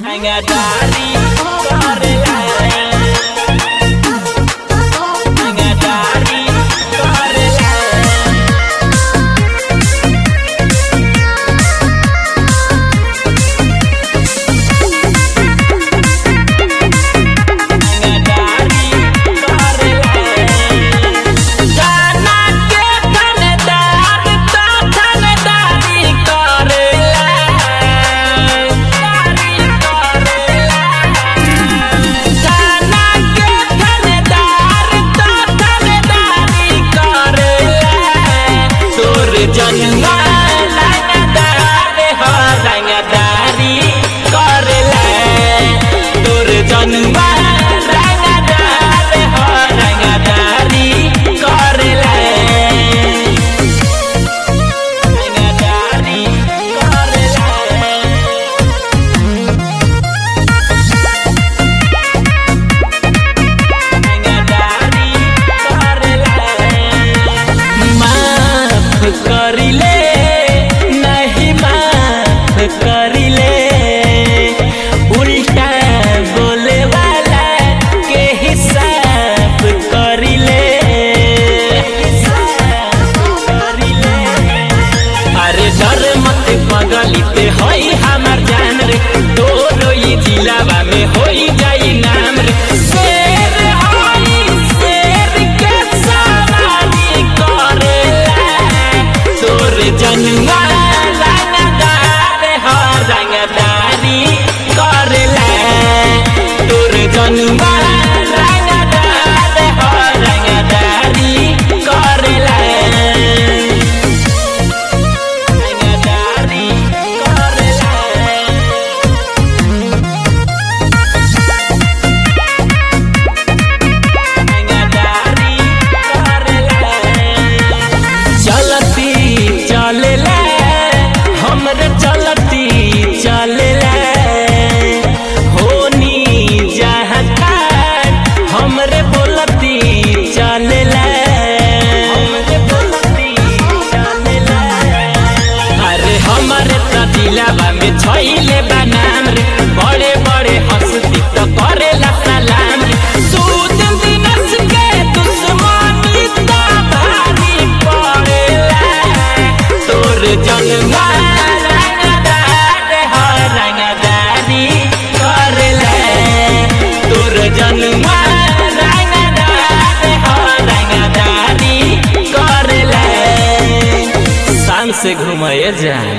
रंगदारी करेला रंगदारी करेला जनुआ रंगदारी हो रंगदारी करेला तोर जनुआ रंगदारी हो रंगदारी करेला रंगदारी करेला रंगदारी करेला करिले नहीं माफ करिले उल्टा बोले वाला के हिसाब करिले अरे डर मत पगलिते होई हमार जान रे तोरो ये जिलावा में होई जाई नाम रे शेर होई शेर के सवारी करेला तोर जनुआ रंगदारी हो रंगदारी करेला तोर जनुआ रंगदारी हो रंगदारी करेला रंगदारी करेला रंगदारी करेला चलती चलेला हमरे चलती चलेला होनी जहाँ तक हमरे बोलती चलेला हमरे बोलती चलेला अरे हमारे दिलावा में छैले बनाम रे बड़े बड़े हंसती तो करेला सलाम रे सूद दिनस के दुश्मनी तो भारी पड़ेला तोर जनुआ रंगदारी हो रंगदारी करेला तोर जनुआ रंगदारी हो रंगदारी करेला शान से घुमाए जा।